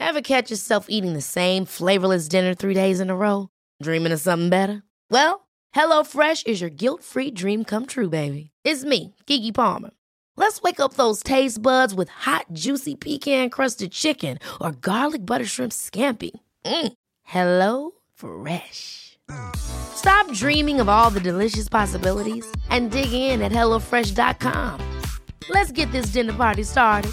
Ever catch yourself eating the same flavorless dinner 3 days in a row? Dreaming of something better? Well, HelloFresh is your guilt-free dream come true, baby. It's me, Keke Palmer. Let's wake up those taste buds with hot, juicy pecan-crusted chicken or garlic butter shrimp scampi. Hello Fresh. Stop dreaming of all the delicious possibilities and dig in at HelloFresh.com. Let's get this dinner party started.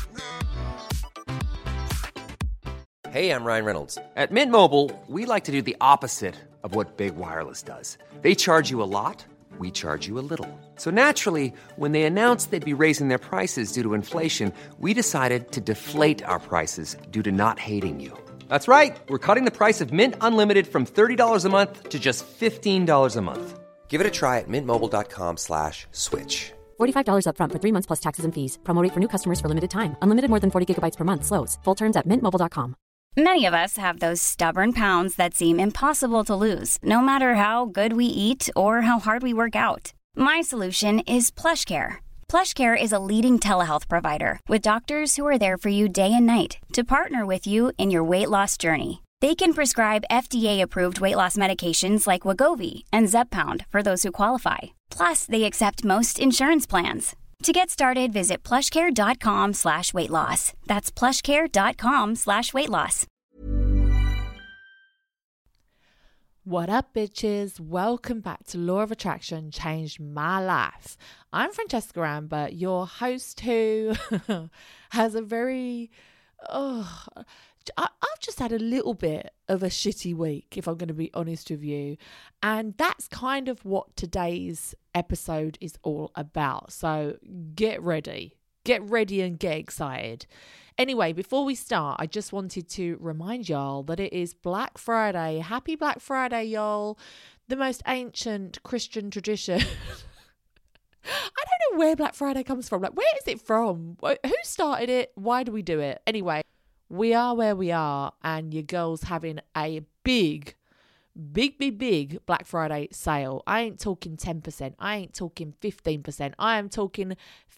Hey, I'm Ryan Reynolds. At Mint Mobile, we like to do the opposite of what Big Wireless does. They charge you a lot, we charge you a little. So naturally, when they announced they'd be raising their prices due to inflation, we decided to deflate our prices due to not hating you. That's right. We're cutting the price of Mint Unlimited from $30 a month to just $15 a month. Give it a try at mintmobile.com/switch. $45 up front for 3 months plus taxes and fees. Promo rate for new customers for limited time. Unlimited more than 40 gigabytes per month. Slows full terms at mintmobile.com. Many of us have those stubborn pounds that seem impossible to lose, no matter how good we eat or how hard we work out. My solution is PlushCare. PlushCare is a leading telehealth provider with doctors who are there for you day and night to partner with you in your weight loss journey. They can prescribe FDA-approved weight loss medications like Wegovy and Zepbound for those who qualify. Plus, they accept most insurance plans. To get started, visit plushcare.com/weightloss. That's plushcare.com/weightloss. What up, bitches? Welcome back to Law of Attraction Changed My Life. I'm Francesca Amber, your host who has a very... I've just had a little bit of a shitty week, if I'm going to be honest with you. And that's kind of what today's episode is all about. So get ready and get excited. Anyway, before we start, I just wanted to remind y'all that it is Black Friday. Happy Black Friday, y'all. The most ancient Christian tradition. I don't know where Black Friday comes from. Like, where is it from? Who started it? Why do we do it? Anyway, we are where we are, and your girl's having a big Black Friday sale. I ain't talking 10%. I ain't talking 15%. I am talking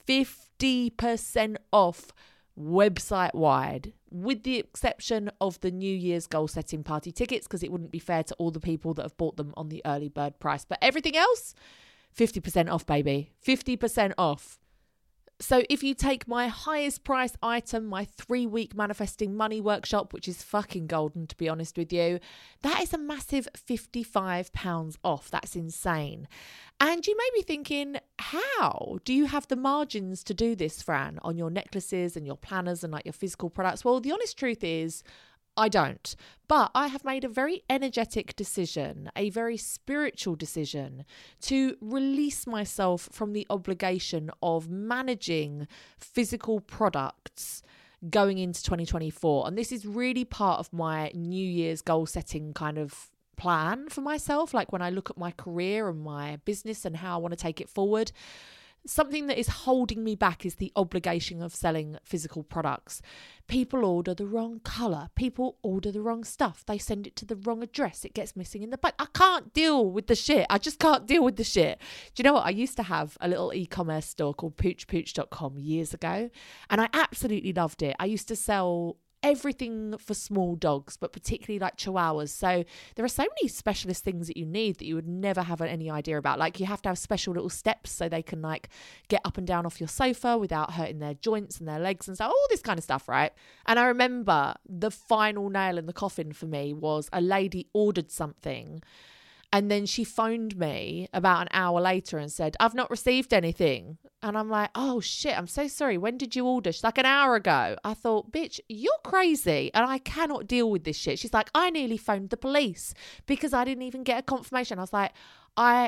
50% off website wide, with the exception of the New Year's goal setting party tickets, because it wouldn't be fair to all the people that have bought them on the early bird price. But everything else, 50% off, baby. 50% off. So if you take my highest price item, my 3-week manifesting money workshop, which is fucking golden, to be honest with you, that is a massive £55 off. That's insane. And you may be thinking, how do you have the margins to do this, Fran, on your necklaces and your planners and like your physical products? Well, the honest truth is, I don't. But I have made a very energetic decision, a very spiritual decision, to release myself from the obligation of managing physical products going into 2024. And this is really part of my New Year's goal setting kind of plan for myself. Like when I look at my career and my business and how I want to take it forward, something that is holding me back is the obligation of selling physical products. People order the wrong colour. People order the wrong stuff. They send it to the wrong address. It gets missing in the boat. I can't deal with the shit. I just can't deal with the shit. Do you know what? I used to have a little e-commerce store called poochpooch.com years ago, and I absolutely loved it. I used to sell everything for small dogs, but particularly like chihuahuas. So there are so many specialist things that you need that you would never have any idea about. Like you have to have special little steps so they can like get up and down off your sofa without hurting their joints and their legs and stuff, all this kind of stuff, right? And I remember the final nail in the coffin for me was a lady ordered something, and then she phoned me about an hour later and said, "I've not received anything." And I'm like, "Oh shit, I'm so sorry. When did you order?" She's like, "An hour ago." I thought, bitch, you're crazy. And I cannot deal with this shit. She's like, "I nearly phoned the police because I didn't even get a confirmation." I was like, I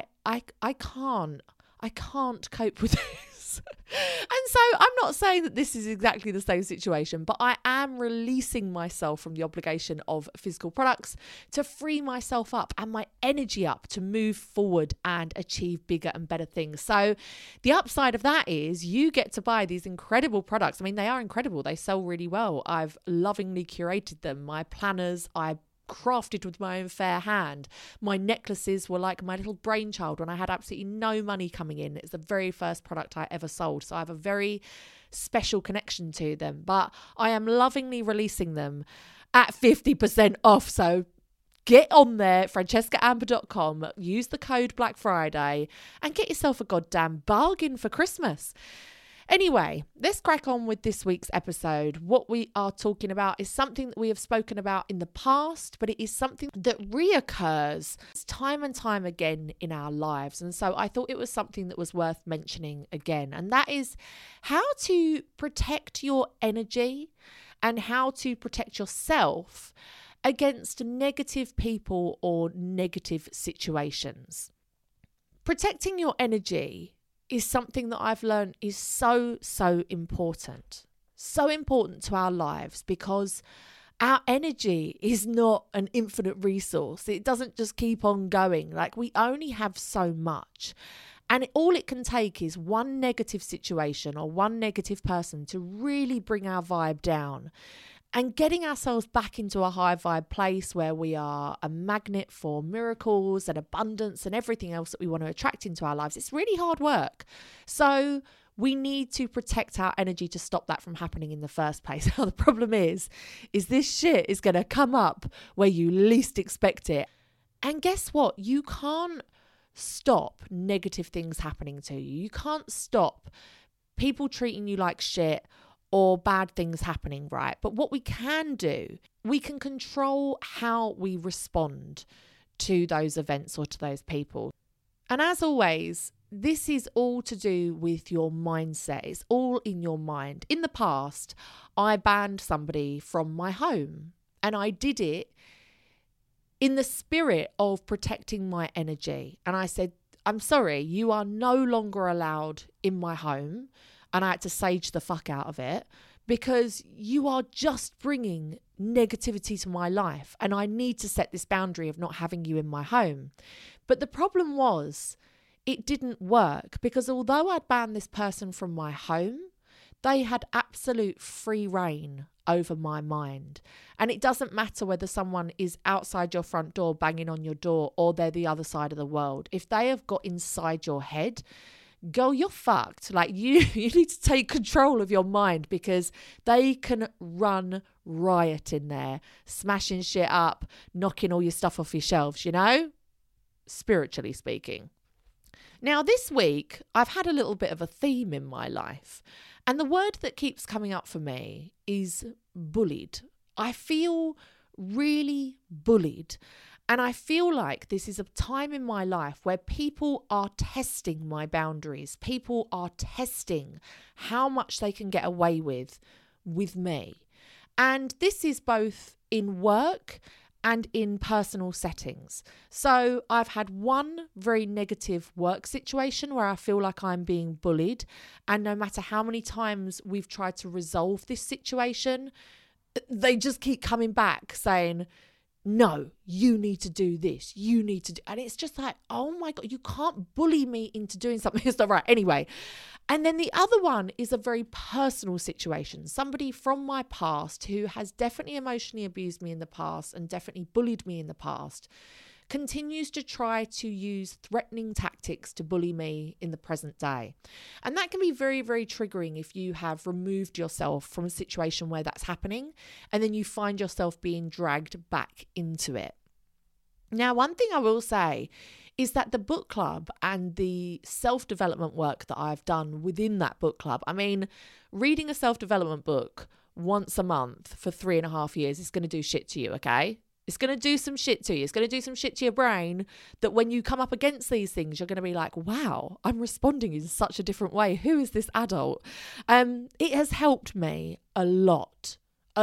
can't cope with this. And so I'm not saying that this is exactly the same situation, but I am releasing myself from the obligation of physical products to free myself up and my energy up to move forward and achieve bigger and better things. So the upside of that is you get to buy these incredible products. I mean, they are incredible. They sell really well. I've lovingly curated them. My planners, I crafted with my own fair hand. My necklaces were like my little brainchild when I had absolutely no money coming in. It's the very first product I ever sold. So I have a very special connection to them, but I am lovingly releasing them. at 50% off. So get on there, francescaamber.com, use the code Black Friday and get yourself a goddamn bargain for Christmas. Anyway, let's crack on with this week's episode. What we are talking about is something that we have spoken about in the past, but it is something that reoccurs time and time again in our lives. And so I thought it was something that was worth mentioning again. And that is how to protect your energy and how to protect yourself against negative people or negative situations. Protecting your energy is something that I've learned is so important. So important to our lives because our energy is not an infinite resource. It doesn't just keep on going. Like, we only have so much. And all it can take is one negative situation or one negative person to really bring our vibe down. And getting ourselves back into a high vibe place where we are a magnet for miracles and abundance and everything else that we want to attract into our lives, it's really hard work. So we need to protect our energy to stop that from happening in the first place. Now, the problem is this shit is going to come up where you least expect it. And guess what? You can't stop negative things happening to you. You can't stop people treating you like shit or bad things happening, right? But what we can do, we can control how we respond to those events or to those people. And as always, this is all to do with your mindset. It's all in your mind. In the past, I banned somebody from my home, and I did it in the spirit of protecting my energy. And I said, I'm sorry, you are no longer allowed in my home. And I had to sage the fuck out of it because you are just bringing negativity to my life. And I need to set this boundary of not having you in my home. But the problem was it didn't work because although I'd banned this person from my home, they had absolute free reign over my mind. And it doesn't matter whether someone is outside your front door banging on your door or they're the other side of the world. If they have got inside your head, girl, you're fucked. Like you need to take control of your mind because they can run riot in there, smashing shit up, knocking all your stuff off your shelves, you know, spiritually speaking. Now, this week, I've had a little bit of a theme in my life, and the word that keeps coming up for me is bullied. I feel really bullied. And I feel like this is a time in my life where people are testing my boundaries. People are testing how much they can get away with me. And this is both in work and in personal settings. So I've had one very negative work situation where I feel like I'm being bullied. And no matter how many times we've tried to resolve this situation, they just keep coming back saying, no, you need to do this. You need to do, and it's just like, oh my God, you can't bully me into doing something that's not right. Anyway. And then the other one is a very personal situation. Somebody from my past who has definitely emotionally abused me in the past and definitely bullied me in the past continues to try to use threatening tactics to bully me in the present day. And that can be very, very triggering if you have removed yourself from a situation where that's happening and then you find yourself being dragged back into it. Now, one thing I will say is that the book club and the self-development work that I've done within that book club, I mean, reading a self-development book once a month for 3.5 years is going to do shit to you, okay? It's going to do some shit to you. It's going to do some shit to your brain that when you come up against these things, you're going to be like, wow, I'm responding in such a different way. Who is this adult? It has helped me a lot.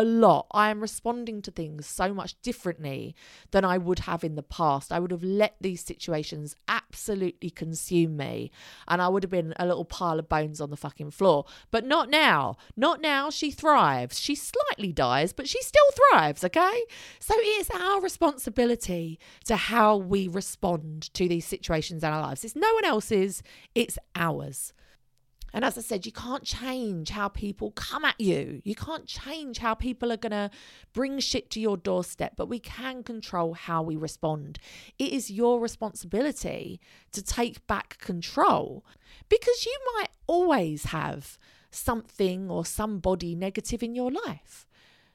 I am responding to things so much differently than I would have in the past. I would have let these situations absolutely consume me and I would have been a little pile of bones on the fucking floor. But not now. Not now. She thrives. She slightly dies, but she still thrives, okay? So it's our responsibility to how we respond to these situations in our lives. It's no one else's. It's ours. And as I said, you can't change how people come at you. You can't change how people are going to bring shit to your doorstep, but we can control how we respond. It is your responsibility to take back control because you might always have something or somebody negative in your life.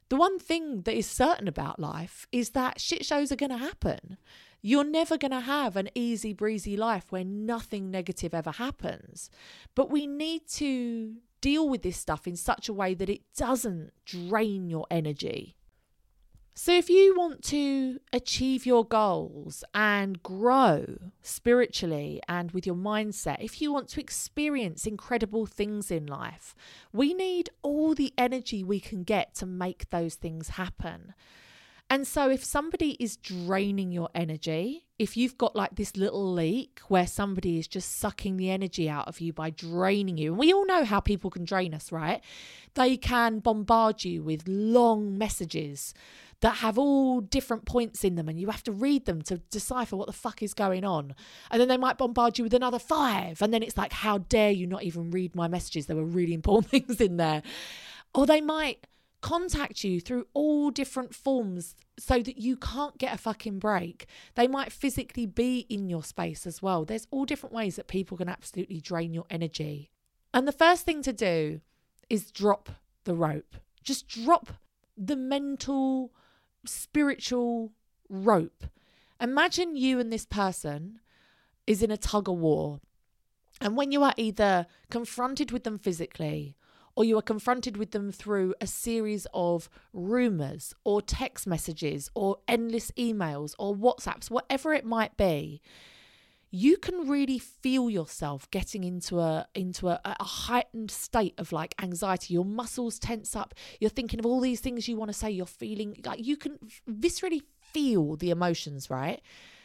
The one thing that is certain about life is that shit shows are going to happen. You're never going to have an easy breezy life where nothing negative ever happens. But we need to deal with this stuff in such a way that it doesn't drain your energy. So if you want to achieve your goals and grow spiritually and with your mindset, if you want to experience incredible things in life, we need all the energy we can get to make those things happen. And so if somebody is draining your energy, if you've got like this little leak where somebody is just sucking the energy out of you by draining you, and we all know how people can drain us, right? They can bombard you with long messages that have all different points in them and you have to read them to decipher what the fuck is going on. And then they might bombard you with another 5. And then it's like, how dare you not even read my messages? There were really important things in there. Or they might contact you through all different forms so that you can't get a fucking break. They might physically be in your space as well. There's all different ways that people can absolutely drain your energy. And the first thing to do is drop the rope. Just drop the mental, spiritual rope. Imagine you and this person is in a tug of war. And when you are either confronted with them physically or you are confronted with them through a series of rumours or text messages or endless emails or WhatsApps, whatever it might be, you can really feel yourself getting into a heightened state of like anxiety. Your muscles tense up. You're thinking of all these things you want to say. You're feeling like you can viscerally feel the emotions, right?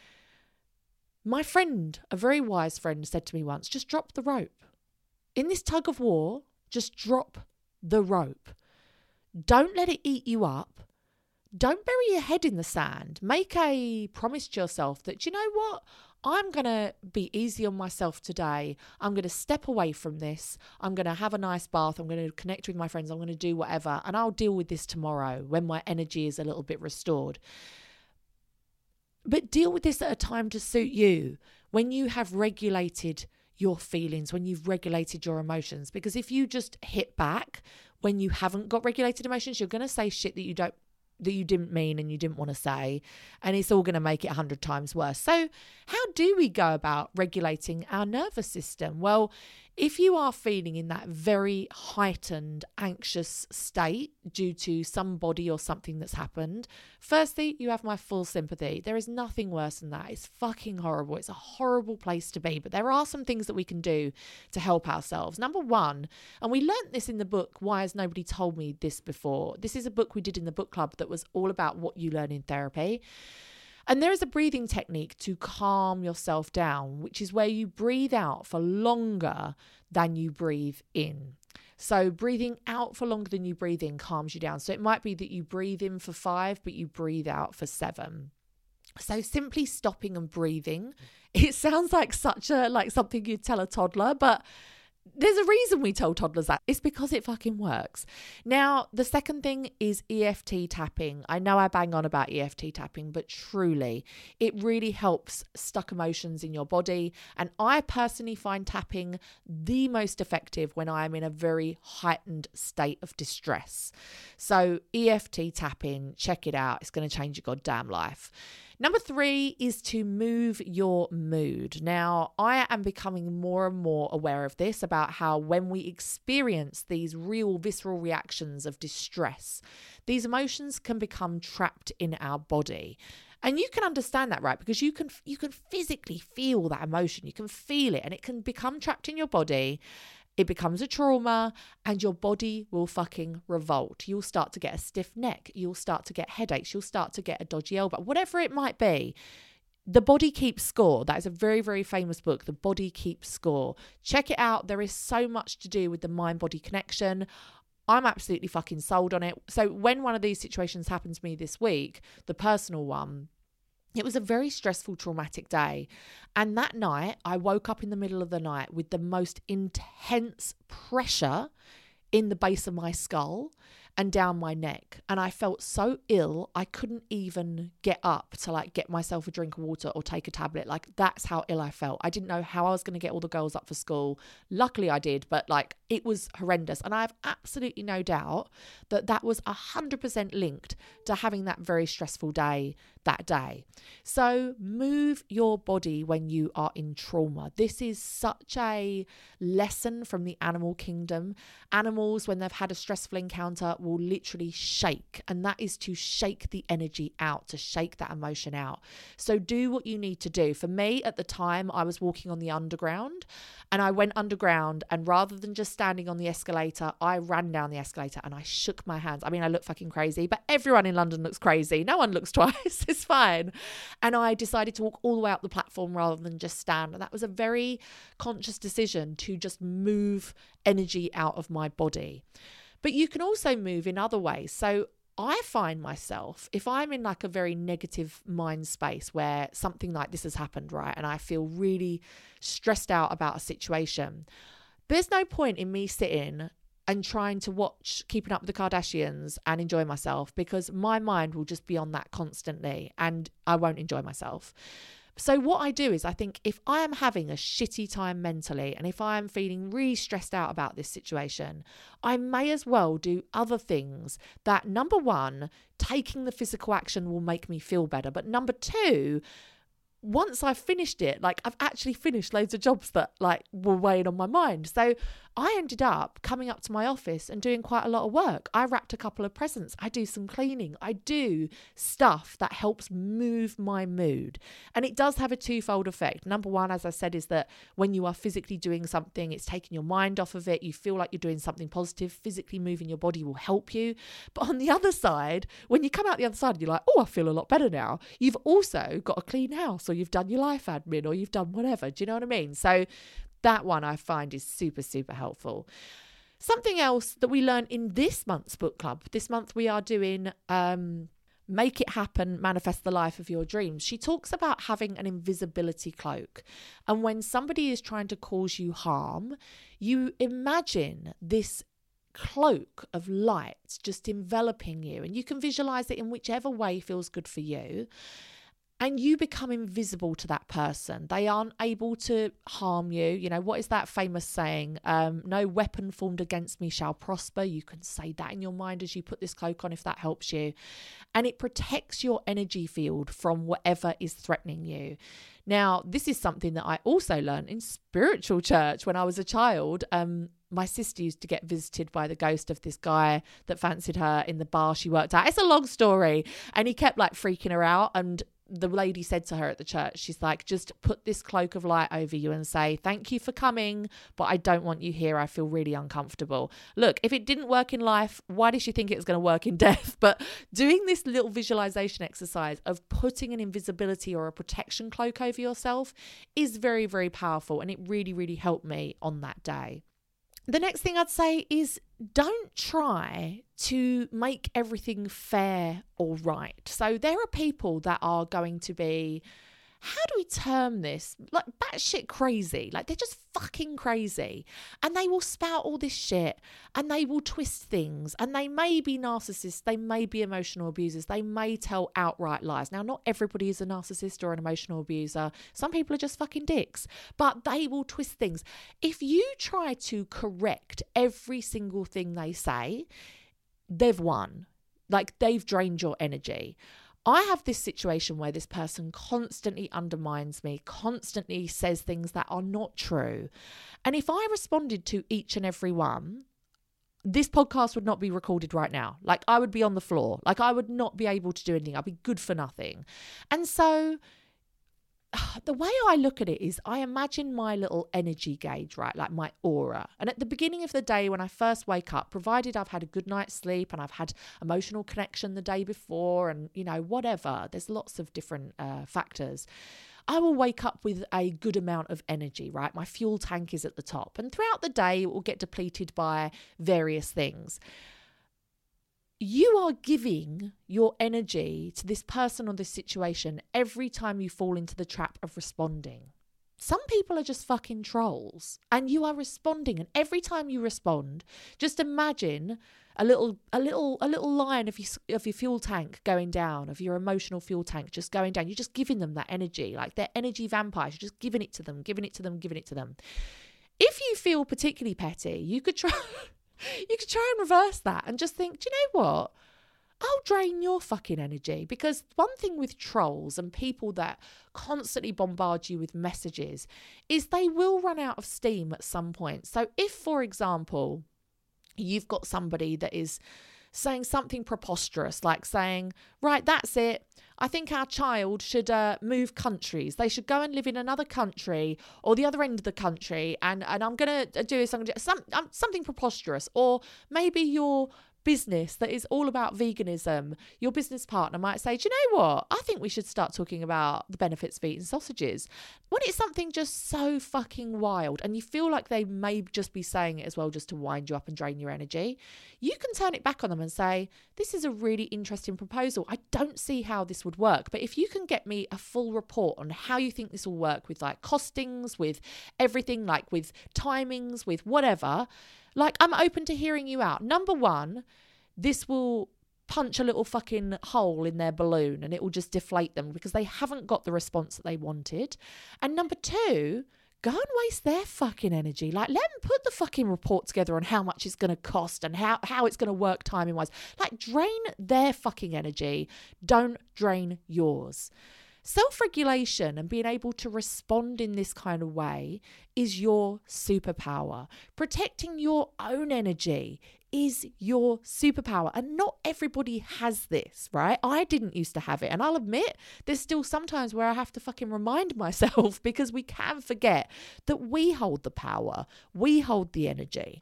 My friend, a very wise friend, said to me once, just drop the rope. In this tug of war, just drop the rope. Don't let it eat you up. Don't bury your head in the sand. Make a promise to yourself that, you know what? I'm going to be easy on myself today. I'm going to step away from this. I'm going to have a nice bath. I'm going to connect with my friends. I'm going to do whatever. And I'll deal with this tomorrow when my energy is a little bit restored. But deal with this at a time to suit you, when you have regulated your feelings, when you've regulated your emotions. Because if you just hit back when you haven't got regulated emotions, you're going to say shit that you didn't mean and you didn't want to say, and it's all going to make it 100 times worse. So how do we go about regulating our nervous system? Well, if you are feeling in that very heightened, anxious state due to somebody or something that's happened, firstly, you have my full sympathy. There is nothing worse than that. It's fucking horrible. It's a horrible place to be. But there are some things that we can do to help ourselves. Number one, and we learnt this in the book, Why Has Nobody Told Me This Before? This is a book we did in the book club that was all about what you learn in therapy. And there is a breathing technique to calm yourself down, which is where you breathe out for longer than you breathe in. So breathing out for longer than you breathe in calms you down. So it might be that you breathe in for 5, but you breathe out for 7. So simply stopping and breathing. It sounds like something you'd tell a toddler, but there's a reason we tell toddlers that. It's because it fucking works. Now, the second thing is EFT tapping. I know I bang on about EFT tapping, but truly, it really helps stuck emotions in your body. And I personally find tapping the most effective when I am in a very heightened state of distress. So EFT tapping, check it out. It's going to change your goddamn life. Number 3 is to move your mood. Now, I am becoming more and more aware of this, about how when we experience these real visceral reactions of distress, these emotions can become trapped in our body. And you can understand that, right? Because you can physically feel that emotion. You can feel it and it can become trapped in your body. It becomes a trauma and your body will fucking revolt. You'll start to get a stiff neck. You'll start to get headaches. You'll start to get a dodgy elbow, whatever it might be. The Body Keeps Score. That is a very, very famous book, The Body Keeps Score. Check it out. There is so much to do with the mind-body connection. I'm absolutely fucking sold on it. So when one of these situations happened to me this week, the personal one, it was a very stressful, traumatic day. And that night, I woke up in the middle of the night with the most intense pressure in the base of my skull. and down my neck. And I felt so ill, I couldn't even get up to like get myself a drink of water or take a tablet. Like, that's how ill I felt. I didn't know how I was going to get all the girls up for school. Luckily I did, but like, it was horrendous. And I have absolutely no doubt that that was 100% linked to having that very stressful day that day. So move your body when you are in trauma. This is such a lesson from the animal kingdom. Animals, when they've had a stressful encounter, will literally shake, and that is to shake the energy out, to shake that emotion out. So do what you need to do. For me, at the time, I was walking on the underground, and I went underground, and rather than just standing on the escalator, I ran down the escalator and I shook my hands. I mean, I look fucking crazy, but everyone in London looks crazy. No one looks twice. It's fine. And I decided to walk all the way up the platform rather than just stand. And that was a very conscious decision to just move energy out of my body. But you can also move in other ways. So I find myself, if I'm in like a very negative mind space where something like this has happened, right, and I feel really stressed out about a situation, there's no point in me sitting and trying to watch Keeping Up with the Kardashians and enjoy myself, because my mind will just be on that constantly and I won't enjoy myself. So what I do is, I think if I am having a shitty time mentally and if I am feeling really stressed out about this situation, I may as well do other things that, number one, taking the physical action will make me feel better. But number two, once I've finished it, like I've actually finished loads of jobs that like were weighing on my mind. So I ended up coming up to my office and doing quite a lot of work. I wrapped a couple of presents. I do some cleaning. I do stuff that helps move my mood. And it does have a twofold effect. Number one, as I said, is that when you are physically doing something, it's taking your mind off of it. You feel like you're doing something positive. Physically moving your body will help you. But on the other side, when you come out the other side and you're like, oh, I feel a lot better now, you've also got a clean house, or you've done your life admin, or you've done whatever. Do you know what I mean? So that one I find is super, super helpful. Something else that we learned in this month's book club. This month we are doing Make It Happen, Manifest the Life of Your Dreams. She talks about having an invisibility cloak. And when somebody is trying to cause you harm, you imagine this cloak of light just enveloping you. And you can visualize it in whichever way feels good for you. And you become invisible to that person. They aren't able to harm you. You know, what is that famous saying? No weapon formed against me shall prosper. You can say that in your mind as you put this cloak on, if that helps you. And it protects your energy field from whatever is threatening you. Now, this is something that I also learned in spiritual church when I was a child. My sister used to get visited by the ghost of this guy that fancied her in the bar she worked at. It's a long story. And he kept like freaking her out. And the lady said to her at the church, she's like, just put this cloak of light over you and say, thank you for coming, but I don't want you here. I feel really uncomfortable. Look, if it didn't work in life, why did she think it was going to work in death? But doing this little visualization exercise of putting an invisibility or a protection cloak over yourself is very, very powerful. And it really, really helped me on that day. The next thing I'd say is don't try to make everything fair or right. So there are people that are going to be, how do we term this? Like batshit crazy. Like they're just fucking crazy. And they will spout all this shit and they will twist things. And they may be narcissists. They may be emotional abusers. They may tell outright lies. Now, not everybody is a narcissist or an emotional abuser. Some people are just fucking dicks. But they will twist things. If you try to correct every single thing they say, they've won. Like they've drained your energy. I have this situation where this person constantly undermines me, constantly says things that are not true. And if I responded to each and every one, this podcast would not be recorded right now. Like I would be on the floor. Like I would not be able to do anything. I'd be good for nothing. And so the way I look at it is I imagine my little energy gauge, right? Like my aura. And at the beginning of the day when I first wake up, provided I've had a good night's sleep and I've had emotional connection the day before and, you know, whatever, there's lots of different factors. I will wake up with a good amount of energy, right? My fuel tank is at the top. And throughout the day, it will get depleted by various things. You are giving your energy to this person or this situation every time you fall into the trap of responding. Some people are just fucking trolls, and you are responding. And every time you respond, just imagine a little line of your fuel tank going down, of your emotional fuel tank just going down. You're just giving them that energy, like they're energy vampires. You're just giving it to them. If you feel particularly petty, you could try and reverse that and just think, do you know what? I'll drain your fucking energy. Because one thing with trolls and people that constantly bombard you with messages is they will run out of steam at some point. So if, for example, you've got somebody that is saying something preposterous, like saying, right, that's it. I think our child should move countries. They should go and live in another country or the other end of the country. And I'm going to do this. Something preposterous. Or maybe your business that is all about veganism, your business partner might say, do you know what? I think we should start talking about the benefits of eating sausages. When it's something just so fucking wild and you feel like they may just be saying it as well just to wind you up and drain your energy, you can turn it back on them and say, this is a really interesting proposal. I don't see how this would work, but if you can get me a full report on how you think this will work with like costings, with everything, like with timings, with whatever, like, I'm open to hearing you out. Number one, this will punch a little fucking hole in their balloon and it will just deflate them because they haven't got the response that they wanted. And number two, go and waste their fucking energy. Like, let them put the fucking report together on how much it's going to cost and how it's going to work timing-wise. Like, drain their fucking energy. Don't drain yours. Self-regulation and being able to respond in this kind of way is your superpower. Protecting your own energy is your superpower. And not everybody has this, right? I didn't used to have it. And I'll admit, there's still sometimes where I have to fucking remind myself because we can forget that we hold the power. We hold the energy.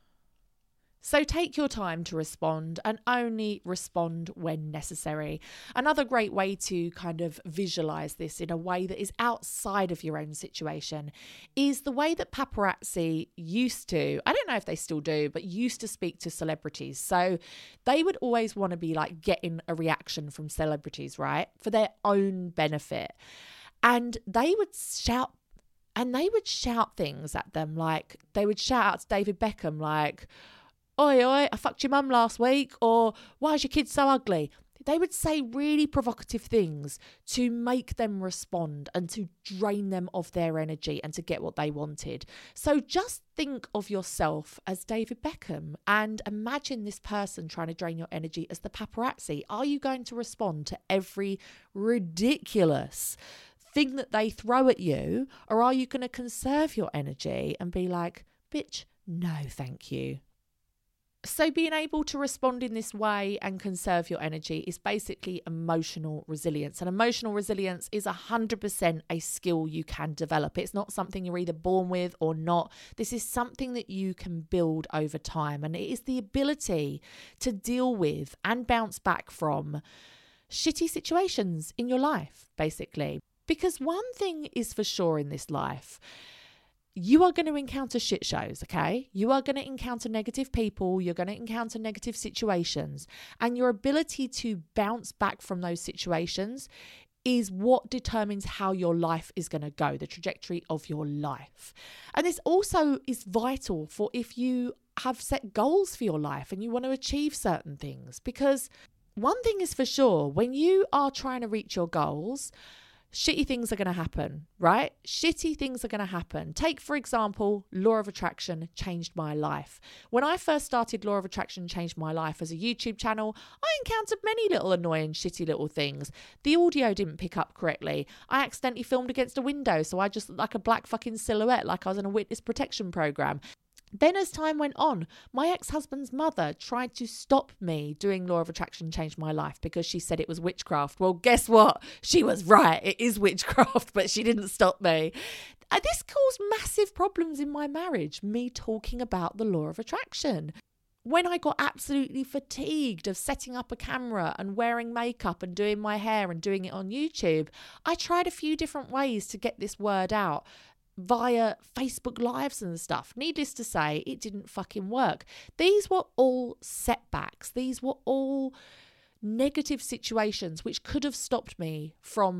So take your time to respond and only respond when necessary. Another great way to kind of visualize this in a way that is outside of your own situation is the way that paparazzi used to, I don't know if they still do, but used to speak to celebrities. So they would always want to be like getting a reaction from celebrities, right? For their own benefit. And they would shout things at them, like they would shout out to David Beckham like, oi, oi, I fucked your mum last week, or why is your kid so ugly? They would say really provocative things to make them respond and to drain them of their energy and to get what they wanted. So just think of yourself as David Beckham and imagine this person trying to drain your energy as the paparazzi. Are you going to respond to every ridiculous thing that they throw at you, or are you going to conserve your energy and be like, bitch, no, thank you? So being able to respond in this way and conserve your energy is basically emotional resilience. And emotional resilience is 100% a skill you can develop. It's not something you're either born with or not. This is something that you can build over time. And it is the ability to deal with and bounce back from shitty situations in your life, basically. Because one thing is for sure in this life, you are going to encounter shit shows, okay? You are going to encounter negative people. You're going to encounter negative situations. And your ability to bounce back from those situations is what determines how your life is going to go, the trajectory of your life. And this also is vital for if you have set goals for your life and you want to achieve certain things. Because one thing is for sure, when you are trying to reach your goals, shitty things are going to happen, right? Shitty things are going to happen. Take, for example, Law of Attraction changed my life. When I first started Law of Attraction changed my life as a YouTube channel, I encountered many little annoying, shitty little things. The audio didn't pick up correctly. I accidentally filmed against a window, so I just looked like a black fucking silhouette, like I was in a witness protection program. Then as time went on, my ex-husband's mother tried to stop me doing Law of Attraction changed my life because she said it was witchcraft. Well, guess what? She was right. It is witchcraft, but she didn't stop me. This caused massive problems in my marriage, me talking about the Law of Attraction. When I got absolutely fatigued of setting up a camera and wearing makeup and doing my hair and doing it on YouTube, I tried a few different ways to get this word out via Facebook Lives and stuff. Needless to say, it didn't fucking work. These were all setbacks. These were all negative situations which could have stopped me from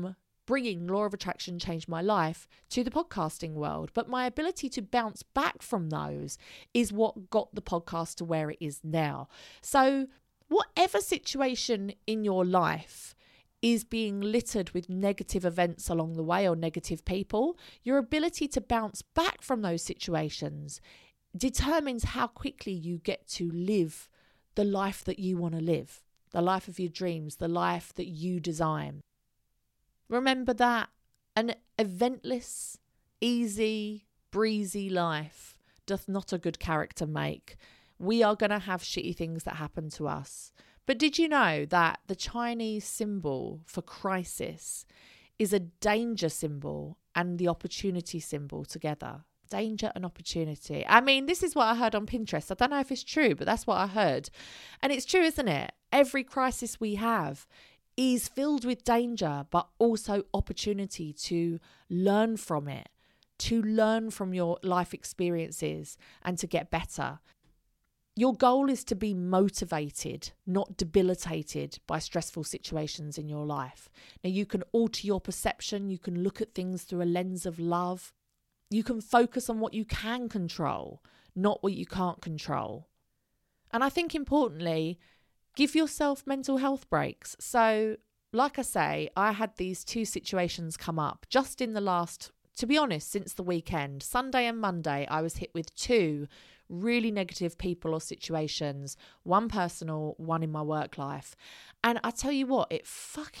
bringing law of attraction changed my life to the podcasting world. But my ability to bounce back from those is what got the podcast to where it is now. So whatever situation in your life is being littered with negative events along the way or negative people, your ability to bounce back from those situations determines how quickly you get to live the life that you want to live, the life of your dreams, the life that you design. Remember that an eventless, easy, breezy life doth not a good character make. We are going to have shitty things that happen to us. But did you know that the Chinese symbol for crisis is a danger symbol and the opportunity symbol together? Danger and opportunity. I mean, this is what I heard on Pinterest. I don't know if it's true, but that's what I heard. And it's true, isn't it? Every crisis we have is filled with danger, but also opportunity to learn from it, to learn from your life experiences and to get better. Your goal is to be motivated, not debilitated by stressful situations in your life. Now, you can alter your perception. You can look at things through a lens of love. You can focus on what you can control, not what you can't control. And I think importantly, give yourself mental health breaks. So, like I say, I had these two situations come up just in the last, to be honest, since the weekend. Sunday and Monday, I was hit with two really negative people or situations, one personal, one in my work life. And I tell you what, it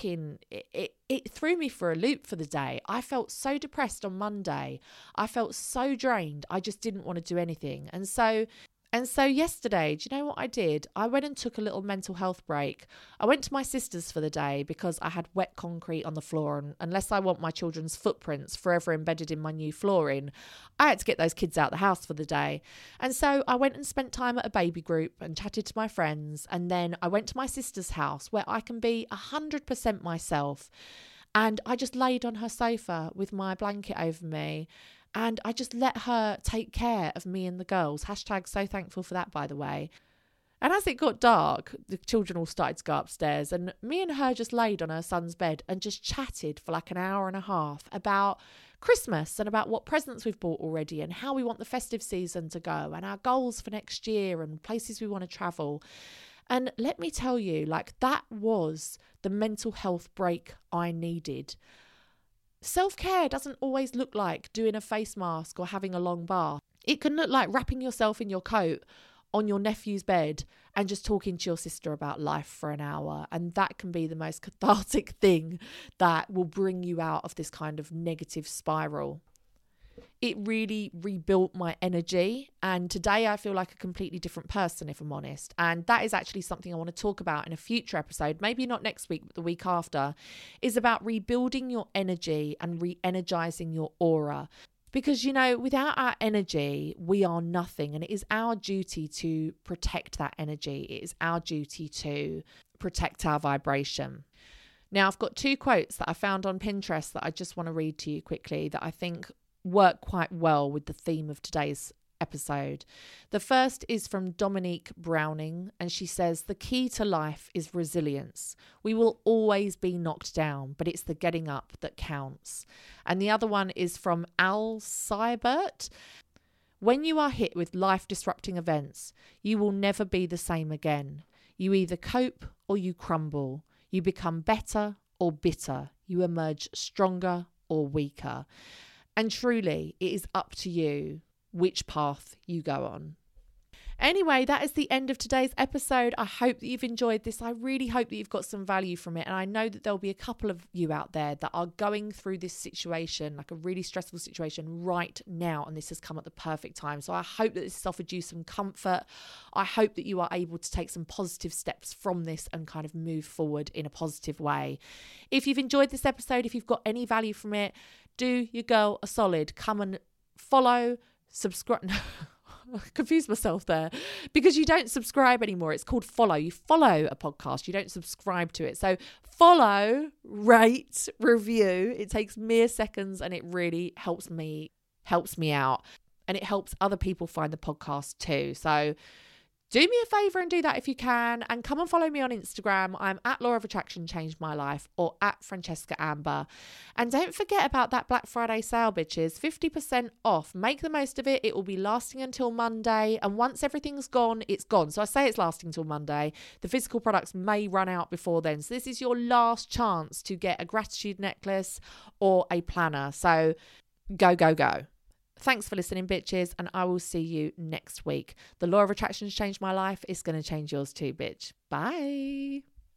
threw me for a loop for the day. I felt so depressed on Monday. I felt so drained. I just didn't want to do anything. And so yesterday, do you know what I did? I went and took a little mental health break. I went to my sister's for the day because I had wet concrete on the floor. And unless I want my children's footprints forever embedded in my new flooring, I had to get those kids out the house for the day. And so I went and spent time at a baby group and chatted to my friends. And then I went to my sister's house where I can be 100% myself. And I just laid on her sofa with my blanket over me. And I just let her take care of me and the girls. Hashtag so thankful for that, by the way. And as it got dark, the children all started to go upstairs. And me and her just laid on her son's bed and just chatted for like an hour and a half about Christmas and about what presents we've bought already and how we want the festive season to go and our goals for next year and places we want to travel. And let me tell you, like, that was the mental health break I needed. Self-care doesn't always look like doing a face mask or having a long bath. It can look like wrapping yourself in your coat on your nephew's bed and just talking to your sister about life for an hour. And that can be the most cathartic thing that will bring you out of this kind of negative spiral. It really rebuilt my energy. And today I feel like a completely different person, if I'm honest. And that is actually something I want to talk about in a future episode, maybe not next week, but the week after, is about rebuilding your energy and re-energizing your aura. Because, you know, without our energy, we are nothing. And it is our duty to protect that energy. It is our duty to protect our vibration. Now, I've got two quotes that I found on Pinterest that I just want to read to you quickly that I think work quite well with the theme of today's episode. The first is from Dominique Browning, and she says, "The key to life is resilience. We will always be knocked down, but it's the getting up that counts." And the other one is from Al Seibert. "When you are hit with life-disrupting events, you will never be the same again. You either cope or you crumble. You become better or bitter. You emerge stronger or weaker." And truly, it is up to you which path you go on. Anyway, that is the end of today's episode. I hope that you've enjoyed this. I really hope that you've got some value from it. And I know that there'll be a couple of you out there that are going through this situation, like a really stressful situation right now. And this has come at the perfect time. So I hope that this has offered you some comfort. I hope that you are able to take some positive steps from this and kind of move forward in a positive way. If you've enjoyed this episode, if you've got any value from it, do your girl a solid. Come and follow, subscribe. I confused myself there because you don't subscribe anymore. It's called follow. You follow a podcast. You don't subscribe to it. So follow, rate, review. It takes mere seconds and it really helps me out, and it helps other people find the podcast too. So do me a favour and do that if you can. And come and follow me on Instagram. I'm at Law of Attraction Changed My Life or at Francesca Amber. And don't forget about that Black Friday sale, bitches. 50% off. Make the most of it. It will be lasting until Monday. And once everything's gone, it's gone. So I say it's lasting till Monday. The physical products may run out before then. So this is your last chance to get a gratitude necklace or a planner. So go, go, go. Thanks for listening, bitches, and I will see you next week. The Law of Attraction's changed my life. It's going to change yours too, bitch. Bye.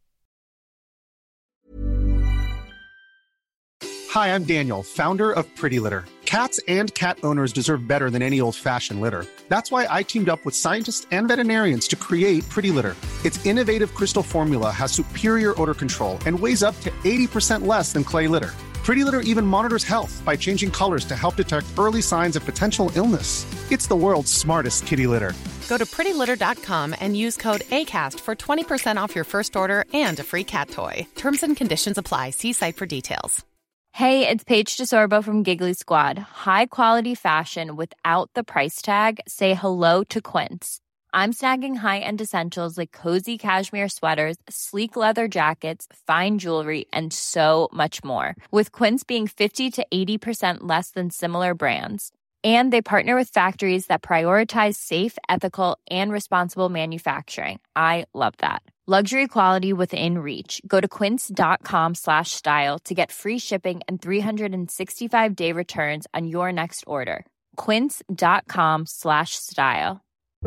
Hi, I'm Daniel, founder of Pretty Litter. Cats and cat owners deserve better than any old-fashioned litter. That's why I teamed up with scientists and veterinarians to create Pretty Litter. Its innovative crystal formula has superior odor control and weighs up to 80% less than clay litter. Pretty Litter even monitors health by changing colors to help detect early signs of potential illness. It's the world's smartest kitty litter. Go to prettylitter.com and use code ACAST for 20% off your first order and a free cat toy. Terms and conditions apply. See site for details. Hey, it's Paige DeSorbo from Giggly Squad. High quality fashion without the price tag. Say hello to Quince. I'm snagging high-end essentials like cozy cashmere sweaters, sleek leather jackets, fine jewelry, and so much more. With Quince being 50 to 80% less than similar brands. And they partner with factories that prioritize safe, ethical, and responsible manufacturing. I love that. Luxury quality within reach. Go to quince.com/style to get free shipping and 365-day returns on your next order. Quince.com/style.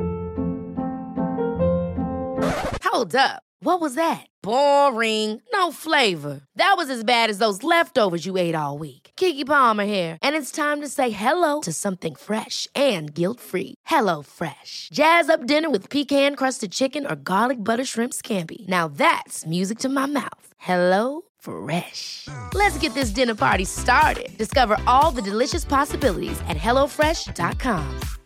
Hold up. What was that? Boring. No flavor. That was as bad as those leftovers you ate all week. Keke Palmer here, and it's time to say hello to something fresh and guilt-free. Hello Fresh. Jazz up dinner with pecan-crusted chicken or garlic butter shrimp scampi. Now that's music to my mouth. Hello Fresh. Let's get this dinner party started. Discover all the delicious possibilities at HelloFresh.com.